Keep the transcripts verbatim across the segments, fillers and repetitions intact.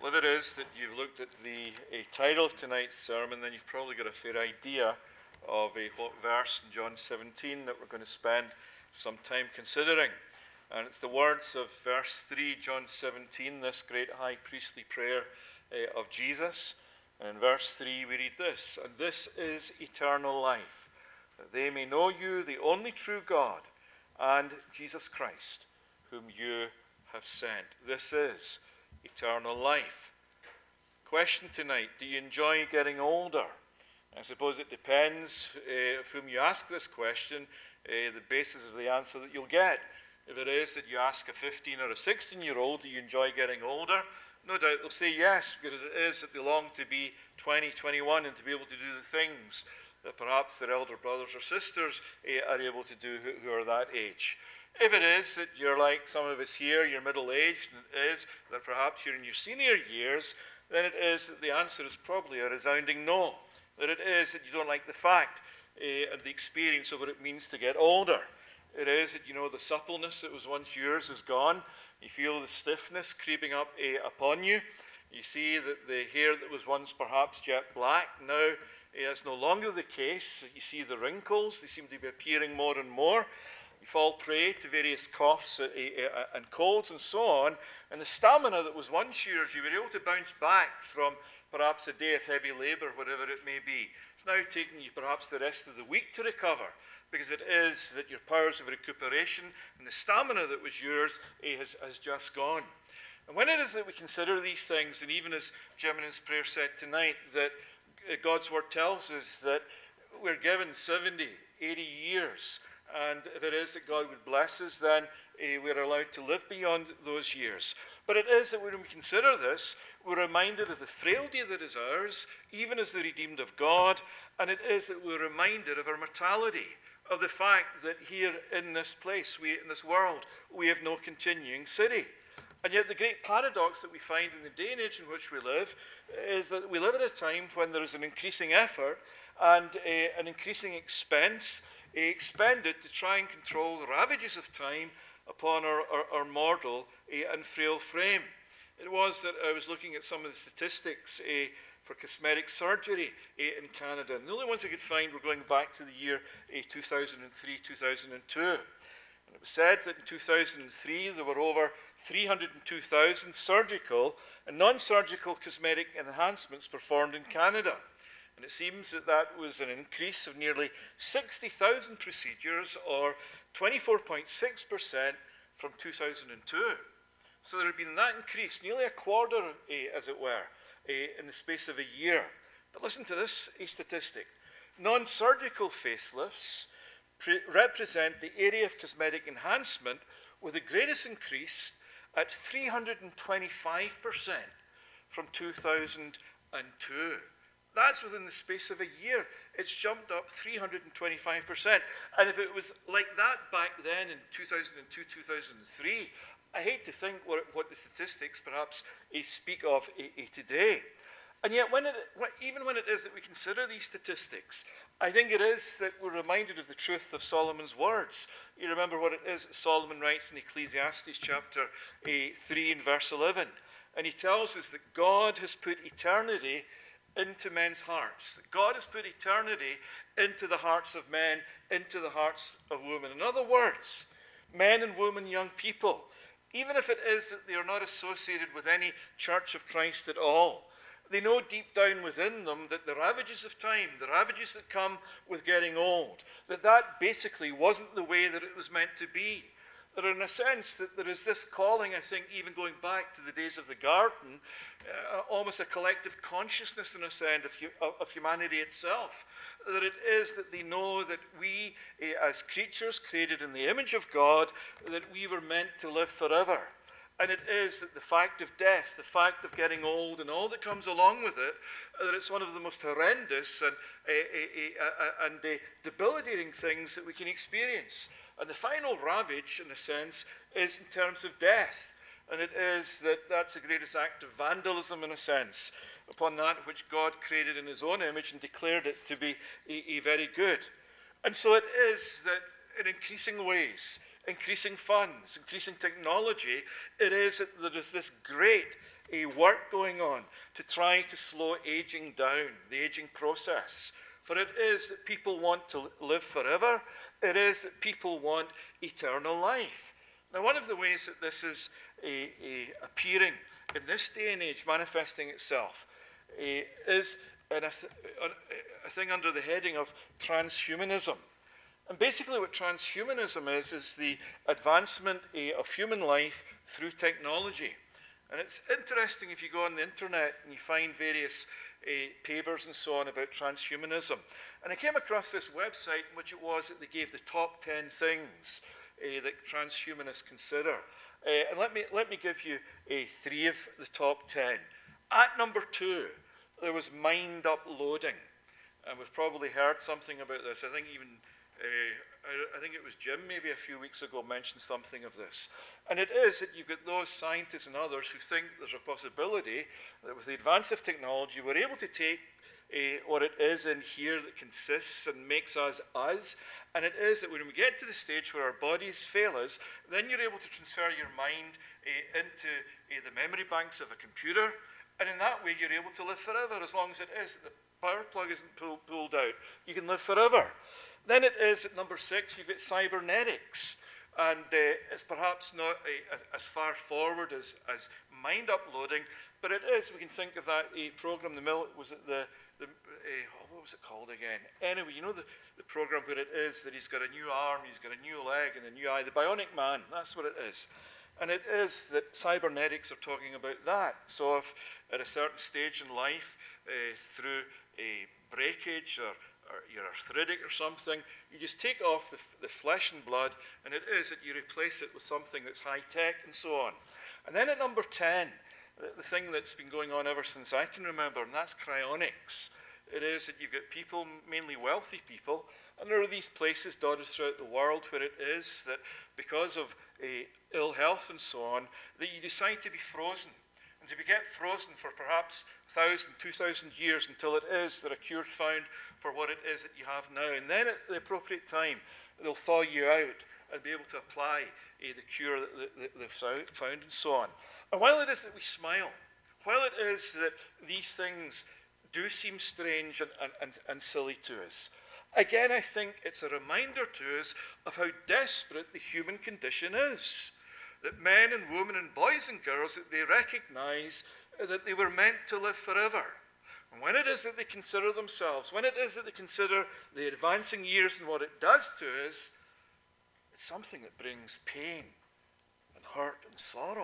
Well, if it is that you've looked at the uh, title of tonight's sermon, then you've probably got a fair idea of uh, what verse in John seventeen that we're going to spend some time considering. And it's the words of verse three, John seventeen, this great high priestly prayer uh, of Jesus. And in verse three we read this: "And this is eternal life, that they may know you, the only true God, and Jesus Christ, whom you have sent." This is eternal life. Question tonight: do you enjoy getting older? I suppose it depends uh, of whom you ask this question, uh, the basis of the answer that you'll get. If it is that you ask a fifteen or a sixteen year old, do you enjoy getting older? No doubt they'll say yes, because it is that they long to be twenty, twenty-one and to be able to do the things that perhaps their elder brothers or sisters uh, are able to do who, who are that age. If it is that you're like some of us here, you're middle-aged, and it is that perhaps you're in your senior years, then it is that the answer is probably a resounding no. That it is that you don't like the fact uh, and the experience of what it means to get older. It is that, you know, the suppleness that was once yours is gone. You feel the stiffness creeping up uh, upon you. You see that the hair that was once perhaps jet black, now uh, it's no longer the case. You see the wrinkles, they seem to be appearing more and more. You fall prey to various coughs and colds and so on, and the stamina that was once yours, you were able to bounce back from perhaps a day of heavy labour, whatever it may be. It's now taking you perhaps the rest of the week to recover, because it is that your powers of recuperation and the stamina that was yours has, has just gone. And when it is that we consider these things, and even as Jim in his prayer said tonight, that God's word tells us that we're given seventy, eighty years, and if it is that God would bless us, then uh, we're allowed to live beyond those years. But it is that when we consider this, we're reminded of the frailty that is ours, even as the redeemed of God, and it is that we're reminded of our mortality, of the fact that here in this place, we, in this world, we have no continuing city. And yet the great paradox that we find in the day and age in which we live is that we live at a time when there is an increasing effort and uh, an increasing expense expended to try and control the ravages of time upon our, our, our mortal uh, and frail frame. It was that I was looking at some of the statistics uh, for cosmetic surgery uh, in Canada, and the only ones I could find were going back to the year uh, two thousand three, two thousand two. And it was said that in two thousand three there were over three hundred two thousand surgical and non-surgical cosmetic enhancements performed in Canada. And it seems that that was an increase of nearly sixty thousand procedures, or twenty-four point six percent from two thousand two. So there had been that increase, nearly a quarter, uh, as it were, uh, in the space of a year. But listen to this a statistic. Non-surgical facelifts pre- represent the area of cosmetic enhancement with the greatest increase at three hundred twenty-five percent from two thousand two. That's within the space of a year. It's jumped up three hundred twenty-five percent. And if it was like that back then in two thousand two, two thousand three, I hate to think what, what the statistics perhaps uh, speak of uh, uh, today. And yet, when it, when, even when it is that we consider these statistics, I think it is that we're reminded of the truth of Solomon's words. You remember what it is that Solomon writes in Ecclesiastes chapter uh, three and verse eleven. And he tells us that God has put eternity into men's hearts. God has put eternity into the hearts of men, into the hearts of women. In other words, men and women, young people, even if it is that they are not associated with any Church of Christ at all, they know deep down within them that the ravages of time, the ravages that come with getting old, that that basically wasn't the way that it was meant to be. That in a sense that there is this calling, I think, even going back to the days of the garden, uh, almost a collective consciousness in a sense of, hu- of humanity itself. That it is that they know that we, uh, as creatures created in the image of God, that we were meant to live forever. And it is that the fact of death, the fact of getting old and all that comes along with it, that it's one of the most horrendous and, uh, uh, uh, and uh, debilitating things that we can experience. And the final ravage, in a sense, is in terms of death. And it is that that's the greatest act of vandalism, in a sense, upon that which God created in his own image and declared it to be a, a very good. And so it is that in increasing ways, increasing funds, increasing technology, it is that there is this great a work going on to try to slow aging down, the aging process. For it is that people want to live forever. It is that people want eternal life. Now, one of the ways that this is a, a appearing in this day and age, manifesting itself, a, is in a, th- a thing under the heading of transhumanism. And basically what transhumanism is, is the advancement uh, of human life through technology. And it's interesting if you go on the internet and you find various uh, papers and so on about transhumanism. And I came across this website in which it was that they gave the top ten things uh, that transhumanists consider. Uh, and let me, let me give you uh, three of the top ten. At number two, there was mind uploading. And we've probably heard something about this. I think even Uh, I, I think it was Jim maybe a few weeks ago mentioned something of this. And it is that you've got those scientists and others who think there's a possibility that with the advance of technology, we're able to take uh, what it is in here that consists and makes us us. And it is that when we get to the stage where our bodies fail us, then you're able to transfer your mind uh, into uh, the memory banks of a computer. And in that way, you're able to live forever as long as it is that the power plug isn't pull, pulled out. You can live forever. Then it is at number six, you've got cybernetics. And uh, it's perhaps not a, a, as far forward as, as mind uploading, but it is, we can think of that a program, the mil- was it the, the uh, what was it called again? Anyway, you know the, the program where it is that he's got a new arm, he's got a new leg and a new eye, the Bionic Man, that's what it is. And it is that cybernetics are talking about that. So if at a certain stage in life, uh, through a breakage or or you're arthritic or something, you just take off the, the flesh and blood, and it is that you replace it with something that's high-tech and so on. And then at number ten, the, the thing that's been going on ever since I can remember, and that's cryonics. It is that you've got people, mainly wealthy people, and there are these places dotted throughout the world where it is that because of a ill health and so on, that you decide to be frozen. And to be get frozen for perhaps one thousand, two thousand years until it is that a cure's found for what it is that you have now. And then at the appropriate time, they'll thaw you out and be able to apply uh, the cure that, that they've found and so on. And while it is that we smile, while it is that these things do seem strange and, and, and, and silly to us, again, I think it's a reminder to us of how desperate the human condition is. That men and women and boys and girls, that they recognize that they were meant to live forever. And when it is that they consider themselves, when it is that they consider the advancing years and what it does to us, it's something that brings pain and hurt and sorrow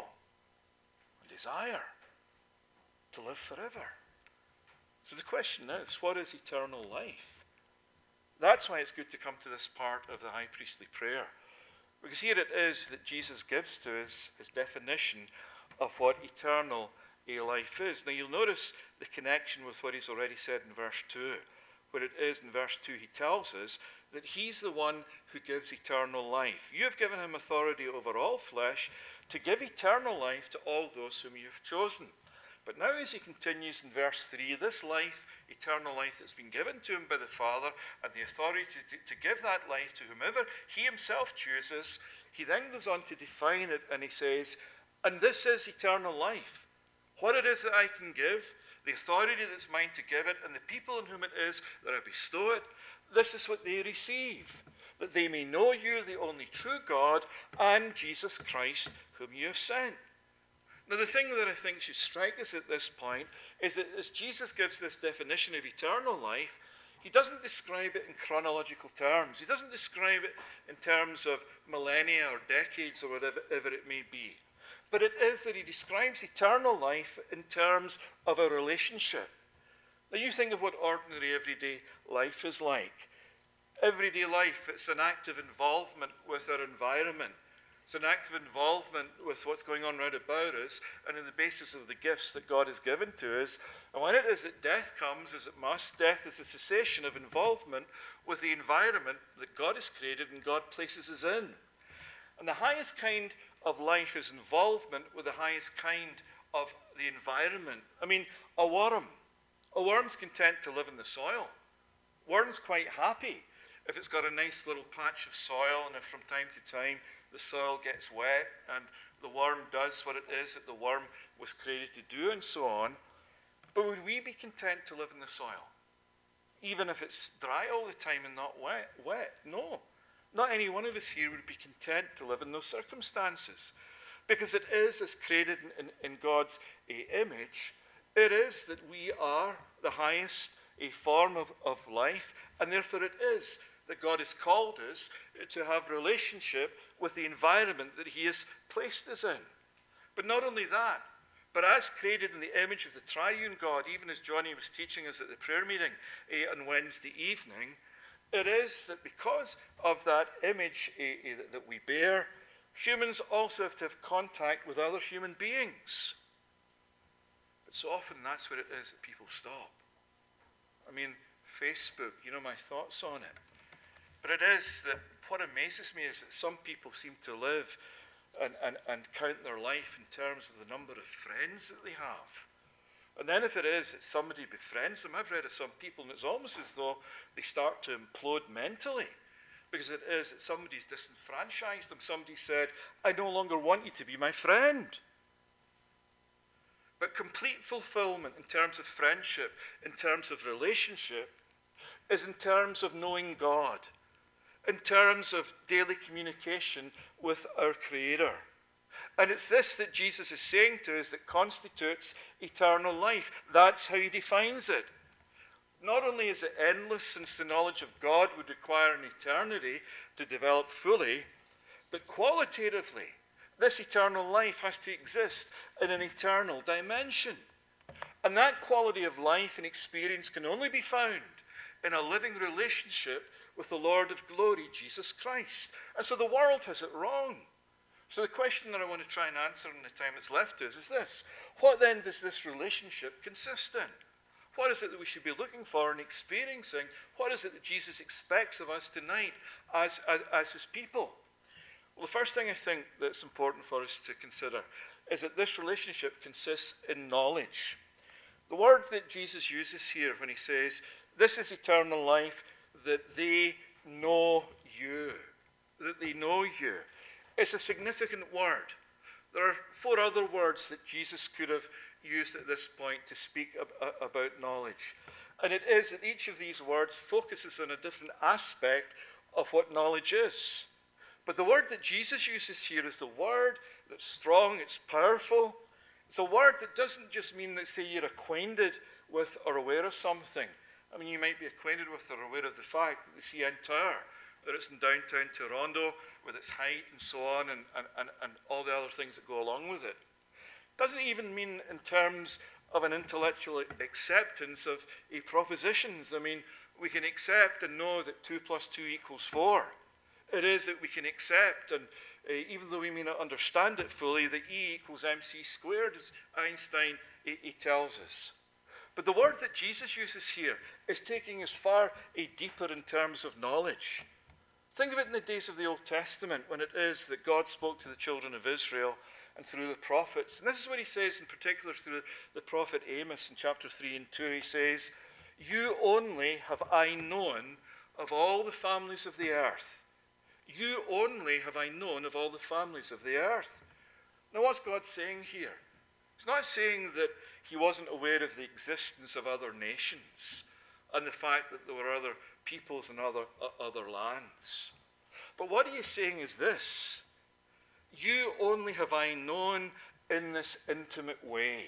and desire to live forever. So the question is, what is eternal life? That's why it's good to come to this part of the high priestly prayer. Because here it is that Jesus gives to us his definition of what eternal a life is. Now you'll notice the connection with what he's already said in verse two, where it is in verse two he tells us that he's the one who gives eternal life. You have given him authority over all flesh to give eternal life to all those whom you have chosen. But now as he continues in verse three, this life, eternal life that's been given to him by the Father, and the authority to, to give that life to whomever he himself chooses, he then goes on to define it, and he says, and this is eternal life. What it is that I can give, the authority that's mine to give it, and the people in whom it is that I bestow it, this is what they receive, that they may know you, the only true God, and Jesus Christ, whom you have sent. Now, the thing that I think should strike us at this point is that as Jesus gives this definition of eternal life, he doesn't describe it in chronological terms. He doesn't describe it in terms of millennia or decades or whatever it may be. But it is that he describes eternal life in terms of a relationship. Now, you think of what ordinary everyday life is like. Everyday life, it's an active involvement with our environment. It's an active involvement with what's going on round about us and in the basis of the gifts that God has given to us. And when it is that death comes, as it must, death is a cessation of involvement with the environment that God has created and God places us in. And the highest kind of life is involvement with the highest kind of the environment. I mean, a worm. A worm's content to live in the soil. Worm's quite happy if it's got a nice little patch of soil and if from time to time the soil gets wet and the worm does what it is that the worm was created to do and so on. But would we be content to live in the soil? Even if it's dry all the time and not wet? wet? No. Not any one of us here would be content to live in those circumstances. Because it is, as created in, in, in God's uh, image, it is that we are the highest a form of, of life, and therefore it is that God has called us to have relationship with the environment that he has placed us in. But not only that, but as created in the image of the triune God, even as Johnny was teaching us at the prayer meeting uh, on Wednesday evening, it is that because of that image uh, uh, that we bear, humans also have to have contact with other human beings. But so often that's where it is that people stop. I mean, Facebook, you know my thoughts on it. But it is that what amazes me is that some people seem to live and, and, and count their life in terms of the number of friends that they have. And then if it is that somebody befriends them, I've read of some people, and it's almost as though they start to implode mentally. Because it is that somebody's disenfranchised them. Somebody said, I no longer want you to be my friend. But complete fulfillment in terms of friendship, in terms of relationship, is in terms of knowing God, in terms of daily communication with our Creator. And it's this that Jesus is saying to us that constitutes eternal life. That's how he defines it. Not only is it endless, since the knowledge of God would require an eternity to develop fully, but qualitatively, this eternal life has to exist in an eternal dimension. And that quality of life and experience can only be found in a living relationship with the Lord of glory, Jesus Christ. And so the world has it wrong. So the question that I want to try and answer in the time that's left to us is this. What then does this relationship consist in? What is it that we should be looking for and experiencing? What is it that Jesus expects of us tonight as, as, as his people? Well, the first thing I think that's important for us to consider is that this relationship consists in knowledge. The word that Jesus uses here when he says, this is eternal life, that they know you. That they know you. It's a significant word. There are four other words that Jesus could have used at this point to speak ab- about knowledge. And it is that each of these words focuses on a different aspect of what knowledge is. But the word that Jesus uses here is the word that's strong, it's powerful. It's a word that doesn't just mean that, say, you're acquainted with or aware of something. I mean, you might be acquainted with or aware of the fact that the C N Tower, that it's in downtown Toronto with its height and so on, and, and, and, and all the other things that go along with it. Doesn't even mean in terms of an intellectual acceptance of a propositions. I mean, we can accept and know that two plus two equals four. It is that we can accept, and uh, even though we may not understand it fully, that E equals mc squared, as Einstein he, he tells us. But the word that Jesus uses here is taking us far a deeper in terms of knowledge. Think of it in the days of the Old Testament, when it is that God spoke to the children of Israel and through the prophets. And this is what he says in particular through the prophet Amos in chapter three and two. He says, you only have I known of all the families of the earth. You only have I known of all the families of the earth. Now what's God saying here? He's not saying that he wasn't aware of the existence of other nations and the fact that there were other peoples and other, uh, other lands. But what he is saying is this. You only have I known in this intimate way.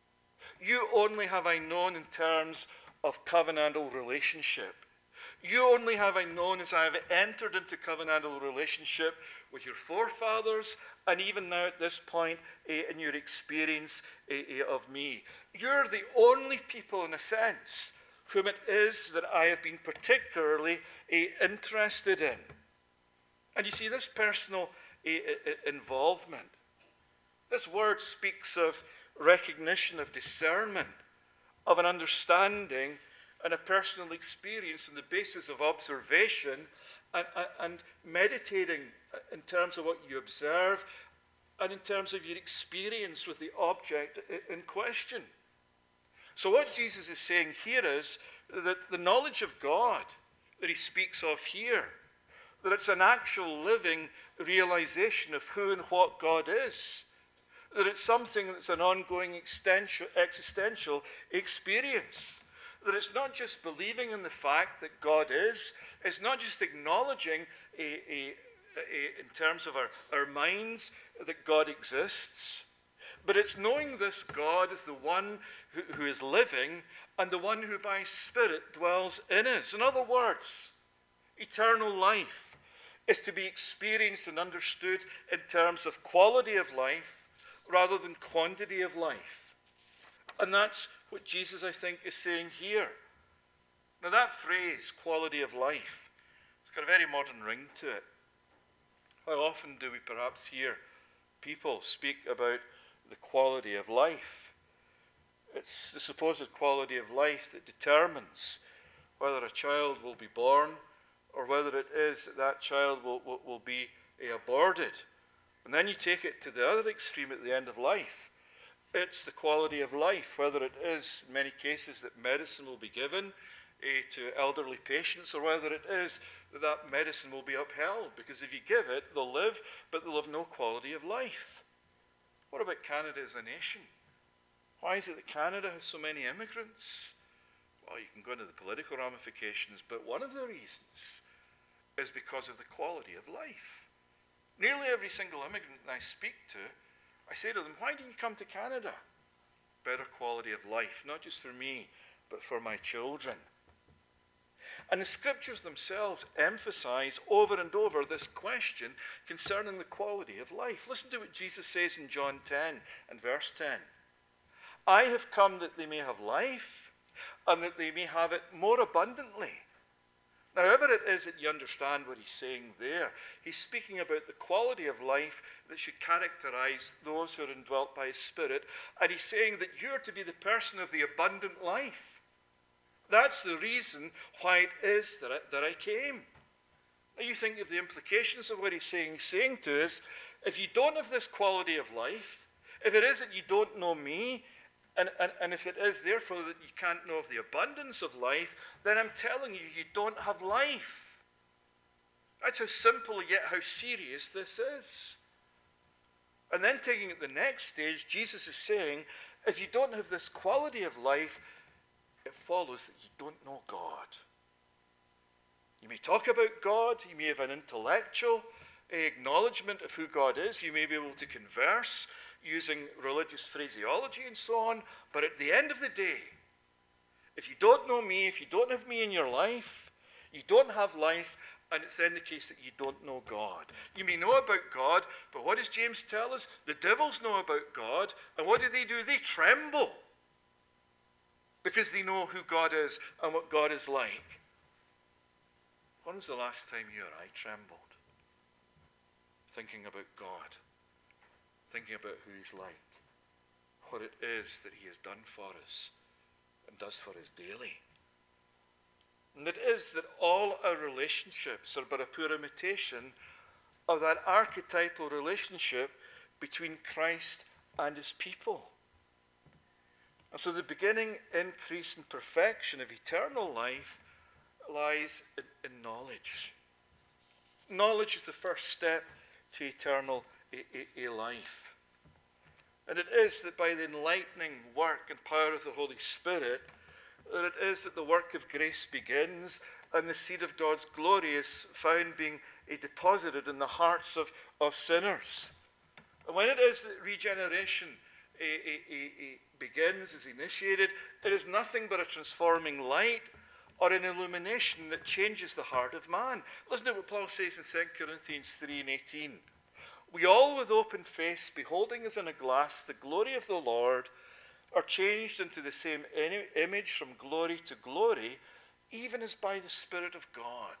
You only have I known in terms of covenantal relationship. You only have I known as I have entered into covenantal relationship with your forefathers, and even now at this point uh, in your experience uh, uh, of me. You're the only people, in a sense, whom it is that I have been particularly uh, interested in. And you see, this personal uh, uh, involvement, this word speaks of recognition, of discernment, of an understanding and a personal experience on the basis of observation and, and, and meditating in terms of what you observe and in terms of your experience with the object in question. So what Jesus is saying here is that the knowledge of God that he speaks of here, that it's an actual living realization of who and what God is. That it's something that's an ongoing existential, existential experience. That it's not just believing in the fact that God is, it's not just acknowledging a, a, a, in terms of our, our minds that God exists, but it's knowing this God as the one who, who is living and the one who by Spirit dwells in us. In other words, eternal life is to be experienced and understood in terms of quality of life rather than quantity of life. And that's what Jesus, I think, is saying here. Now that phrase, quality of life, it's got a very modern ring to it. How often do we perhaps hear people speak about the quality of life? It's the supposed quality of life that determines whether a child will be born or whether it is that that child will, will, will be aborted. And then you take it to the other extreme at the end of life. It's the quality of life, whether it is, in many cases, that medicine will be given eh, to elderly patients, or whether it is that that medicine will be upheld. Because if you give it, they'll live, but they'll have no quality of life. What about Canada as a nation? Why is it that Canada has so many immigrants? Well, you can go into the political ramifications, but one of the reasons is because of the quality of life. Nearly every single immigrant I speak to, I say to them, why do you come to Canada? Better quality of life, not just for me, but for my children. And the scriptures themselves emphasize over and over this question concerning the quality of life. Listen to what Jesus says in John ten and verse ten. I have come that they may have life, and that they may have it more abundantly. Now, however it is that you understand what he's saying there, he's speaking about the quality of life that should characterize those who are indwelt by his Spirit, and he's saying that you're to be the person of the abundant life. That's the reason why it is that I, that I came. Now, you think of the implications of what he's saying. He's saying to us, if you don't have this quality of life, if it is that you don't know me, And, and, and if it is therefore that you can't know of the abundance of life, then I'm telling you, you don't have life. That's how simple yet how serious this is. And then taking it the next stage, Jesus is saying, if you don't have this quality of life, it follows that you don't know God. You may talk about God, you may have an intellectual acknowledgement of who God is, you may be able to converse using religious phraseology and so on, but at the end of the day, if you don't know me, if you don't have me in your life, you don't have life, and it's then the case that you don't know God. You may know about God, but what does James tell us? The devils know about God, and what do they do? They tremble because they know who God is and what God is like. When was the last time you or I trembled thinking about God? Thinking about who he's like, what it is that he has done for us and does for us daily. And it is that all our relationships are but a poor imitation of that archetypal relationship between Christ and his people. And so the beginning, increase, and perfection of eternal life lies in, in knowledge. Knowledge is the first step to eternal A, a, a life. And it is that by the enlightening work and power of the Holy Spirit, that it is that the work of grace begins and the seed of God's glory is found being a deposited in the hearts of, of sinners. And when it is that regeneration a, a, a, a begins, is initiated, it is nothing but a transforming light or an illumination that changes the heart of man. Listen to what Paul says in Second Corinthians three and eighteen. We all with open face, beholding as in a glass the glory of the Lord, are changed into the same image from glory to glory, even as by the Spirit of God.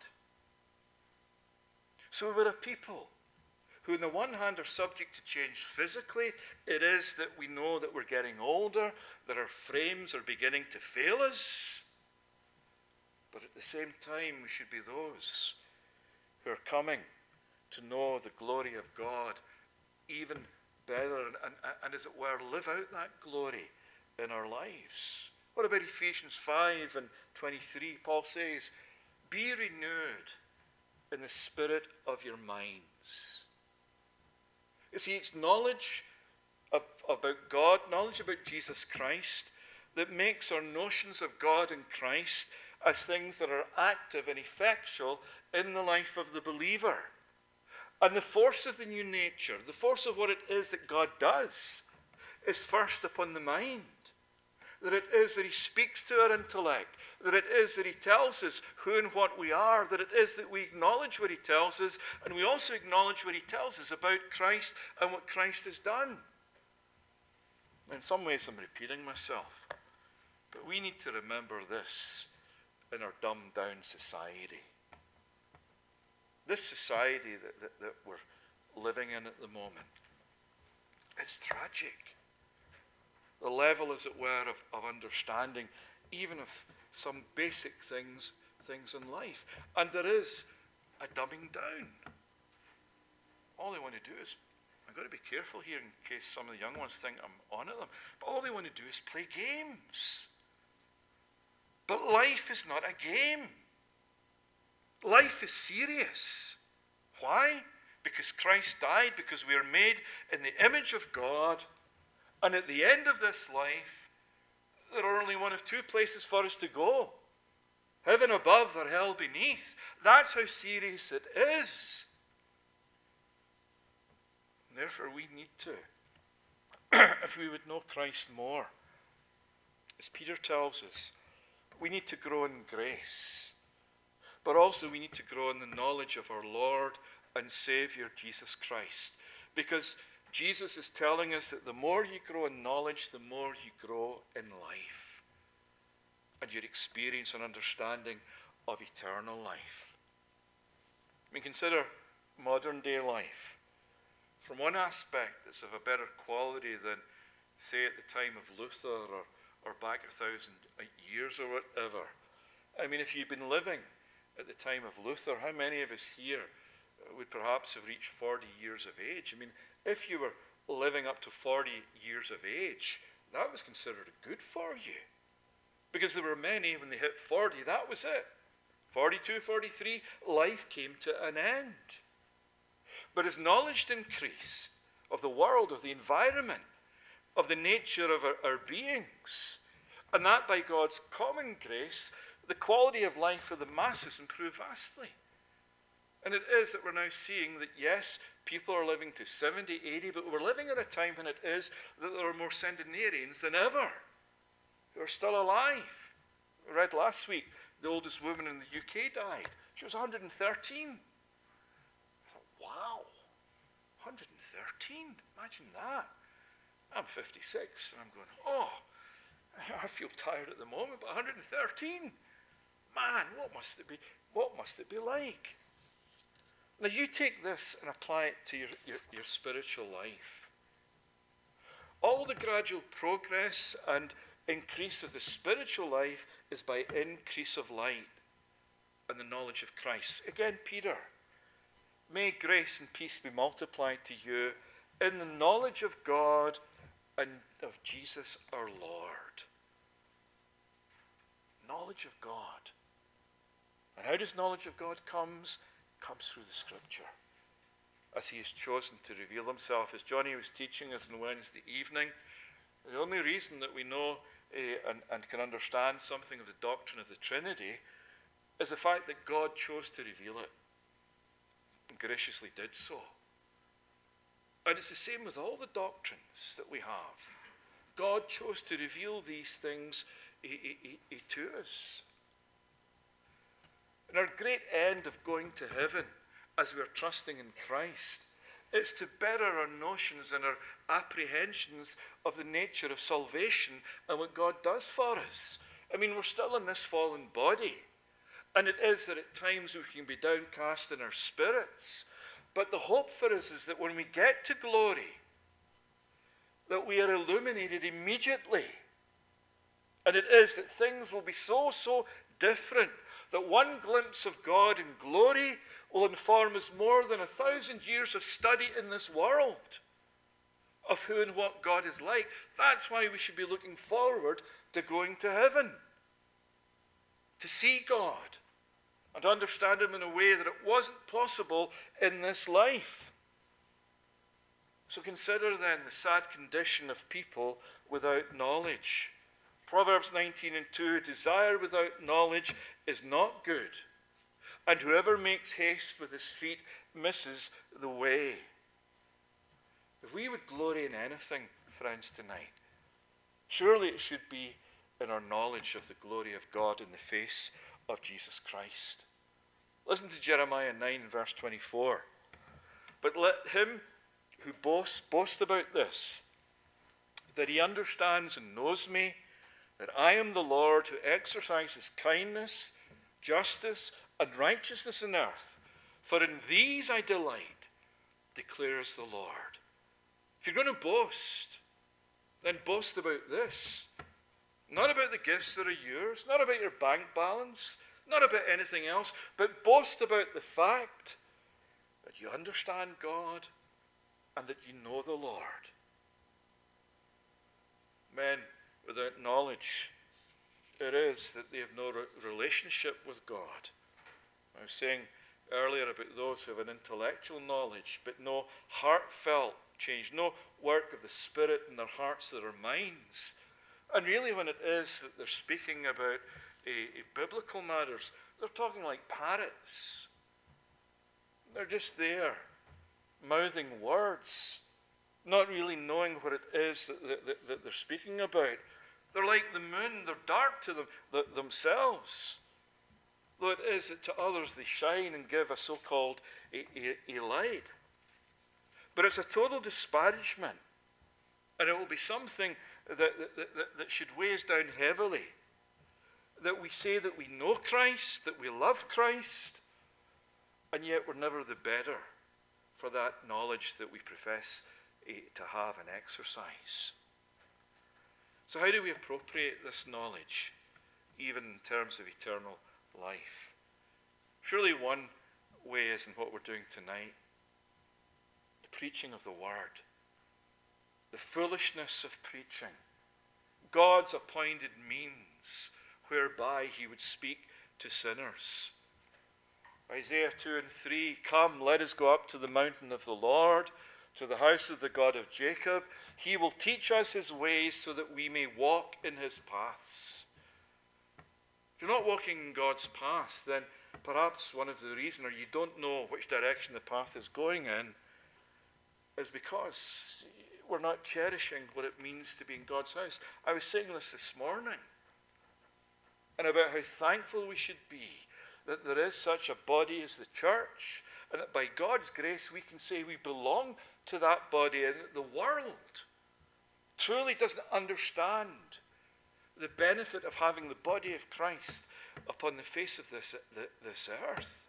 So we're a people who on the one hand are subject to change physically. It is that we know that we're getting older, that our frames are beginning to fail us. But at the same time, we should be those who are coming to know the glory of God even better and, and, and, as it were, live out that glory in our lives. What about Ephesians five and twenty-three? Paul says, be renewed in the spirit of your minds. You see, it's knowledge of, about God, knowledge about Jesus Christ, that makes our notions of God and Christ as things that are active and effectual in the life of the believer. And the force of the new nature, the force of what it is that God does, is first upon the mind. That it is that he speaks to our intellect, that it is that he tells us who and what we are, that it is that we acknowledge what he tells us, and we also acknowledge what he tells us about Christ and what Christ has done. In some ways I'm repeating myself, but we need to remember this in our dumbed down society. This society that, that, that we're living in at the moment, it's tragic. The level, as it were, of, of understanding, even of some basic things, things in life. And there is a dumbing down. All they want to do is, I've got to be careful here in case some of the young ones think I'm on at them, but all they want to do is play games. But life is not a game. Life is serious. Why? Because Christ died, because we are made in the image of God. And at the end of this life, there are only one of two places for us to go. Heaven above or hell beneath. That's how serious it is. And therefore we need to, if we would know Christ more, as Peter tells us, we need to grow in grace. But also we need to grow in the knowledge of our Lord and Savior Jesus Christ. Because Jesus is telling us that the more you grow in knowledge, the more you grow in life. And your experience and understanding of eternal life. I mean, consider modern day life. From one aspect, it's of a better quality than, say, at the time of Luther or, or back a thousand years or whatever. I mean, if you'd been living at the time of Luther, how many of us here would perhaps have reached forty years of age? I mean, if you were living up to forty years of age, that was considered good for you. Because there were many, when they hit forty, that was it. forty-two, forty-three, life came to an end. But as knowledge increased of the world, of the environment, of the nature of our, our beings, and that by God's common grace, the quality of life for the masses improved vastly. And it is that we're now seeing that, yes, people are living to seventy, eighty, but we're living at a time when it is that there are more centenarians than ever who are still alive. We read last week, the oldest woman in the U K died. She was one hundred thirteen. I thought, wow, one hundred thirteen? Imagine that. I'm fifty-six, and I'm going, oh, I feel tired at the moment, but one hundred thirteen? Man, what must it be? What must it be like? Now you take this and apply it to your, your, your spiritual life. All the gradual progress and increase of the spiritual life is by increase of light and the knowledge of Christ. Again, Peter, may grace and peace be multiplied to you in the knowledge of God and of Jesus our Lord. Knowledge of God. And how does knowledge of God comes? Comes through the Scripture, as he has chosen to reveal himself. As Johnny was teaching us on Wednesday evening, the only reason that we know uh, and, and can understand something of the doctrine of the Trinity is the fact that God chose to reveal it, and graciously did so. And it's the same with all the doctrines that we have. God chose to reveal these things uh, uh, uh, to us. And our great end of going to heaven, as we are trusting in Christ, is to better our notions and our apprehensions of the nature of salvation and what God does for us. I mean, we're still in this fallen body, and it is that at times we can be downcast in our spirits. But the hope for us is that when we get to glory, that we are illuminated immediately. And it is that things will be so, so different, that one glimpse of God in glory will inform us more than a thousand years of study in this world of who and what God is like. That's why we should be looking forward to going to heaven, to see God and to understand him in a way that it wasn't possible in this life. So consider then the sad condition of people without knowledge. Proverbs nineteen and two, desire without knowledge is not good, and whoever makes haste with his feet misses the way. If we would glory in anything, friends, tonight, surely it should be in our knowledge of the glory of God in the face of Jesus Christ. Listen to Jeremiah nine, verse twenty-four. But let him who boasts boast about this, that he understands and knows me, that I am the Lord who exercises kindness, justice, and righteousness in earth. For in these I delight, declares the Lord. If you're going to boast, then boast about this. Not about the gifts that are yours, not about your bank balance, not about anything else, but boast about the fact that you understand God and that you know the Lord. Men without knowledge, it is that they have no re- relationship with God. I was saying earlier about those who have an intellectual knowledge, but no heartfelt change, no work of the Spirit in their hearts or their minds. And really when it is that they're speaking about a, a biblical matters, they're talking like parrots. They're just there, mouthing words, not really knowing what it is that, that, that they're speaking about. They're like the moon, they're dark to them, the, themselves. Though it is that to others they shine and give a so-called a, a, a light. But it's a total disparagement. And it will be something that, that, that, that should weigh us down heavily. That we say that we know Christ, that we love Christ, and yet we're never the better for that knowledge that we profess to have and exercise. So how do we appropriate this knowledge, even in terms of eternal life? Surely one way is in what we're doing tonight. The preaching of the Word. The foolishness of preaching. God's appointed means whereby he would speak to sinners. Isaiah two and three, come, let us go up to the mountain of the Lord, to the house of the God of Jacob. He will teach us his ways so that we may walk in his paths. If you're not walking in God's path, then perhaps one of the reasons, or you don't know which direction the path is going in, is because we're not cherishing what it means to be in God's house. I was saying this this morning, and about how thankful we should be that there is such a body as the church, and that by God's grace we can say we belong to that body, and that the world truly doesn't understand the benefit of having the body of Christ upon the face of this, this earth.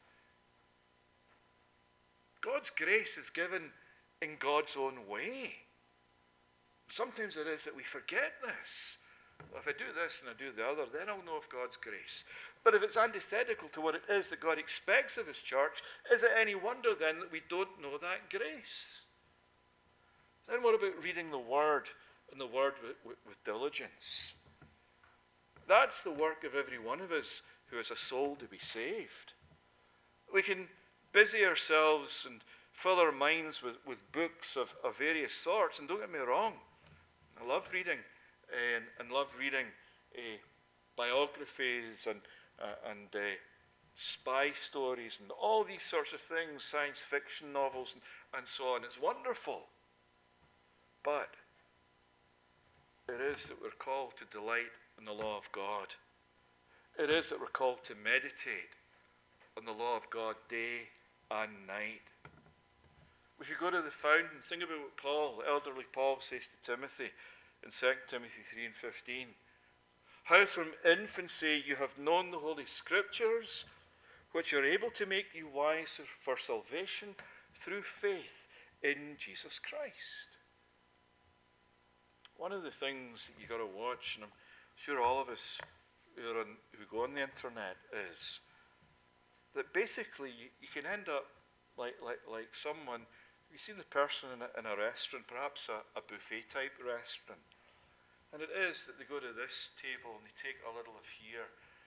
God's grace is given in God's own way. Sometimes it is that we forget this. Well, if I do this and I do the other, then I'll know of God's grace. But if it's antithetical to what it is that God expects of his church, is it any wonder then that we don't know that grace? Then what about reading the Word, and the Word with, with, with diligence? That's the work of every one of us who has a soul to be saved. We can busy ourselves and fill our minds with, with books of, of various sorts, and don't get me wrong, I love reading and, and love reading uh, biographies and, uh, and uh, spy stories and all these sorts of things, science fiction novels and, and so on. It's wonderful. But it is that we're called to delight in the law of God. It is that we're called to meditate on the law of God day and night. We should go to the fountain. Think about what Paul, the elderly Paul, says to Timothy in Second Timothy three and fifteen. How from infancy you have known the Holy Scriptures, which are able to make you wise for salvation through faith in Jesus Christ. One of the things that you've got to watch, and I'm sure all of us who, are on, who go on the internet, is that basically you, you can end up like, like, like someone, you've seen the person in a, in a restaurant, perhaps a, a buffet type restaurant, and it is that they go to this table and they take a little of here,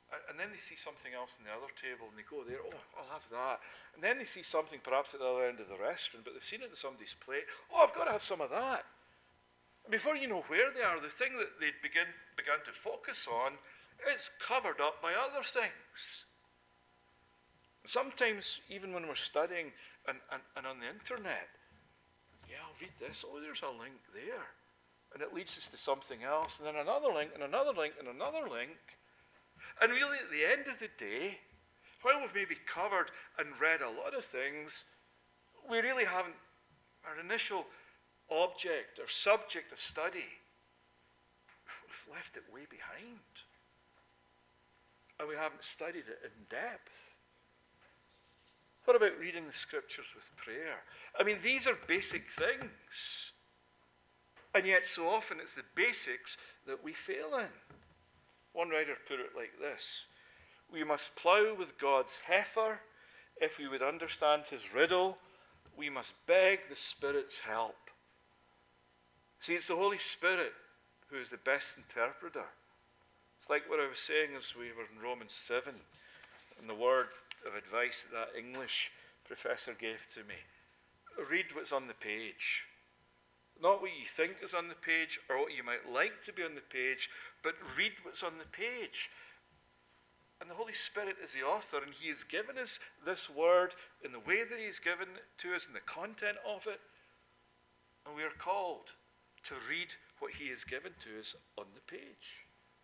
And then they see something else on the other table and they go there, oh, I'll have that. And then they see something perhaps at the other end of the restaurant, but they've seen it in somebody's plate. Oh, I've got to have some of that. And before you know where they are, the thing that they'd begin, begun to focus on, it's covered up by other things. Sometimes, even when we're studying and, and, and on the internet, yeah, I'll read this. Oh, there's a link there. And it leads us to something else, and then another link, and another link, and another link. And really, at the end of the day, while we've maybe covered and read a lot of things, we really haven't, our initial object or subject of study, we've left it way behind. And we haven't studied it in depth. What about reading the scriptures with prayer? I mean, these are basic things. And yet so often it's the basics that we fail in. One writer put it like this: we must plough with God's heifer if we would understand his riddle. We must beg the Spirit's help. See, it's the Holy Spirit who is the best interpreter. It's like what I was saying as we were in Romans seven, and the word of advice that that English professor gave to me. Read what's on the page. Not what you think is on the page or what you might like to be on the page, but read what's on the page. And the Holy Spirit is the author, and he has given us this word in the way that he's given it to us, in the content of it. And we are called to read what he has given to us on the page.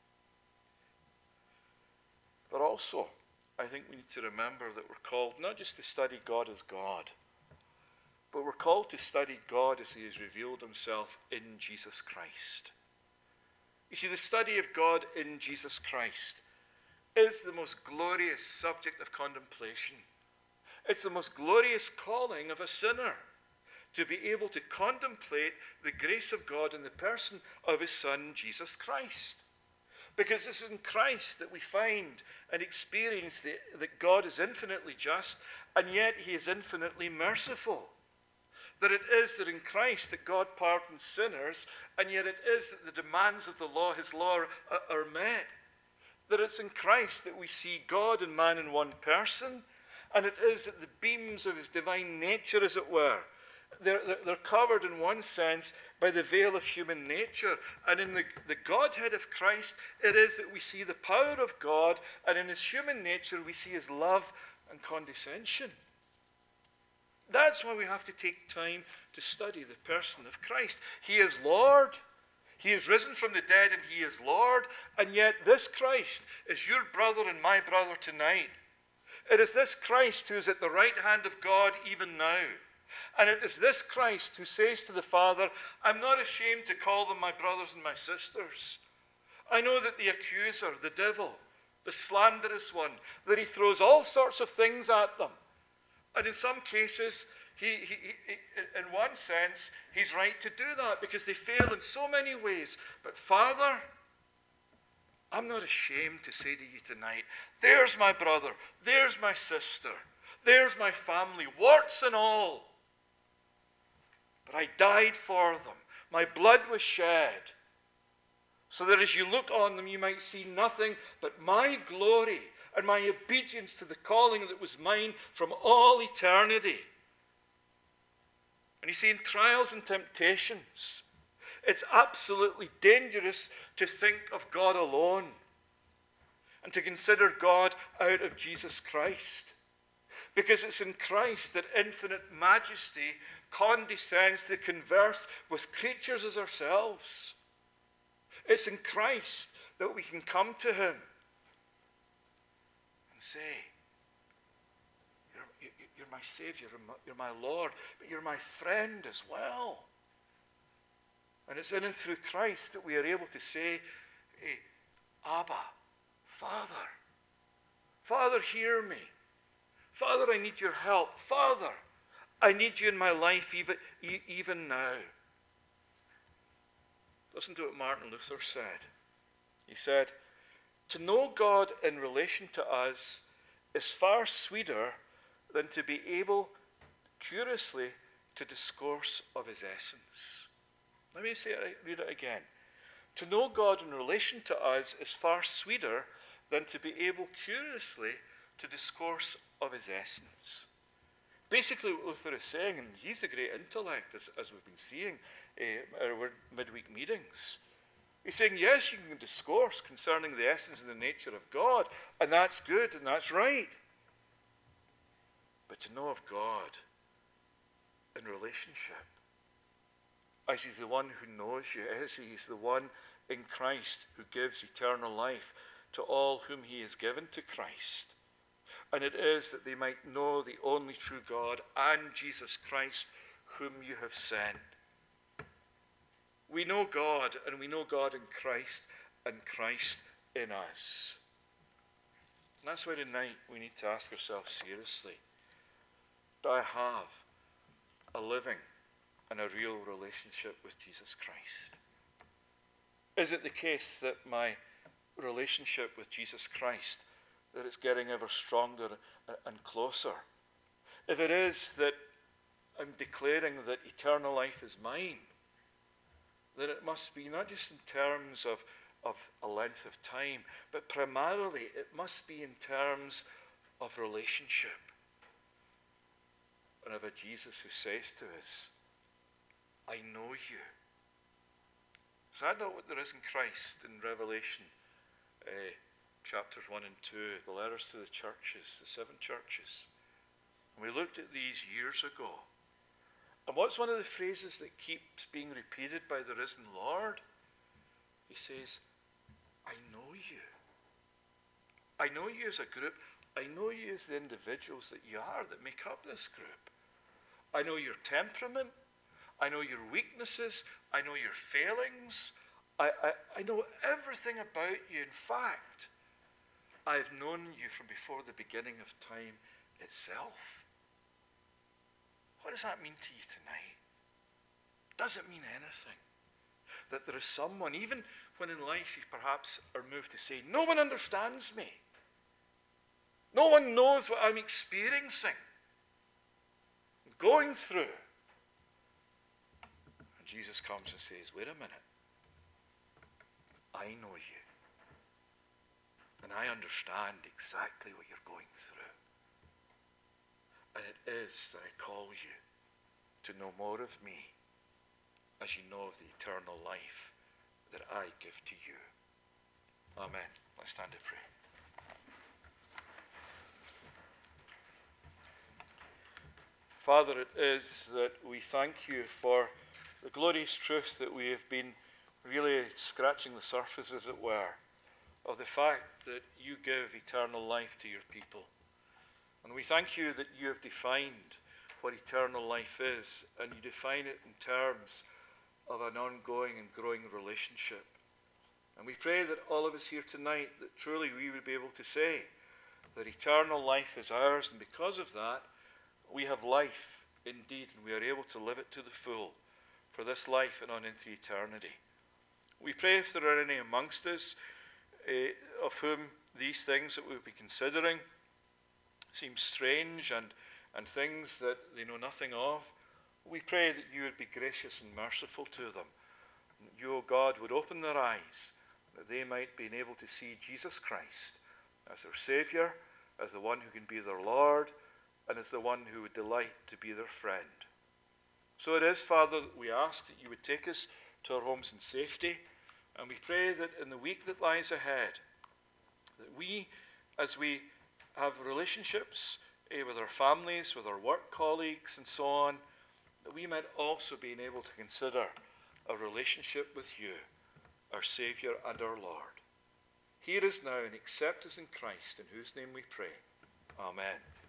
But also, I think we need to remember that we're called not just to study God as God, but we're called to study God as he has revealed himself in Jesus Christ. You see, the study of God in Jesus Christ is the most glorious subject of contemplation. It's the most glorious calling of a sinner, to be able to contemplate the grace of God in the person of his Son, Jesus Christ. Because it's in Christ that we find and experience the, that God is infinitely just, and yet he is infinitely merciful. That it is that in Christ that God pardons sinners, and yet it is that the demands of the law, his law, are, are met. That it's in Christ that we see God and man in one person, and it is that the beams of his divine nature, as it were, they're, they're, they're covered in one sense by the veil of human nature. And in the, the Godhead of Christ, it is that we see the power of God, and in his human nature we see his love and condescension. That's why we have to take time to study the person of Christ. He is Lord. He is risen from the dead, and he is Lord. And yet this Christ is your brother and my brother tonight. It is this Christ who is at the right hand of God even now. And it is this Christ who says to the Father, I'm not ashamed to call them my brothers and my sisters. I know that the accuser, the devil, the slanderous one, that he throws all sorts of things at them. And in some cases, he, he, he, in one sense, he's right to do that because they fail in so many ways. But Father, I'm not ashamed to say to you tonight, there's my brother, there's my sister, there's my family, warts and all. But I died for them. My blood was shed, so that as you look on them, you might see nothing but my glory and my obedience to the calling that was mine from all eternity. And you see, in trials and temptations, it's absolutely dangerous to think of God alone and to consider God out of Jesus Christ. Because it's in Christ that infinite majesty condescends to converse with creatures as ourselves. It's in Christ that we can come to him and say, you're, you're my Savior, you're my Lord, but you're my friend as well. And it's in and through Christ that we are able to say, hey, Abba, Father, Father, hear me. Father, I need your help. Father, I need you in my life even, even now. Listen to what Martin Luther said. He said, to know God in relation to us is far sweeter than to be able curiously to discourse of his essence. Let me say it, read it again. To know God in relation to us is far sweeter than to be able curiously to discourse of his essence. Basically, what Luther is saying, and he's a great intellect, as, as we've been seeing uh, at our midweek meetings, he's saying, yes, you can discourse concerning the essence and the nature of God, and that's good and that's right. But to know of God in relationship, as he's the one who knows you, as he's the one in Christ who gives eternal life to all whom he has given to Christ. And it is that they might know the only true God and Jesus Christ whom you have sent. We know God, and we know God in Christ, and Christ in us. And that's why tonight we need to ask ourselves seriously, do I have a living and a real relationship with Jesus Christ? Is it the case that my relationship with Jesus Christ, that it's getting ever stronger and closer? If it is that I'm declaring that eternal life is mine, then it must be not just in terms of, of a length of time, but primarily it must be in terms of relationship. And of a Jesus who says to us, I know you. Is that not what there is in Christ in Revelation uh, chapters one and two, the letters to the churches, the seven churches? And we looked at these years ago. And what's one of the phrases that keeps being repeated by the risen Lord? He says, I know you. I know you as a group. I know you as the individuals that you are that make up this group. I know your temperament. I know your weaknesses. I know your failings. I, I, I know everything about you. In fact, I've known you from before the beginning of time itself. What does that mean to you tonight? Does it mean anything? That there is someone, even when in life you perhaps are moved to say, no one understands me. No one knows what I'm experiencing, going through. And Jesus comes and says, wait a minute. I know you. And I understand exactly what you're going through. And it is that I call you to know more of me as you know of the eternal life that I give to you. Amen. Let's stand to pray. Father, it is that we thank you for the glorious truth that we have been really scratching the surface, as it were, of the fact that you give eternal life to your people. And we thank you that you have defined what eternal life is, and you define it in terms of an ongoing and growing relationship. And we pray that all of us here tonight, that truly we would be able to say that eternal life is ours, and because of that, we have life indeed, and we are able to live it to the full for this life and on into eternity. We pray if there are any amongst us uh, of whom these things that we'll be considering seem strange and, and things that they know nothing of, we pray that you would be gracious and merciful to them. That you, O God, would open their eyes, that they might be able to see Jesus Christ as their Saviour, as the one who can be their Lord, and as the one who would delight to be their friend. So it is, Father, that we ask that you would take us to our homes in safety, and we pray that in the week that lies ahead, that we, as we have relationships eh, with our families, with our work colleagues, and so on, that we might also be able to consider a relationship with you, our Saviour and our Lord. Hear us now and accept us in Christ, in whose name we pray. Amen.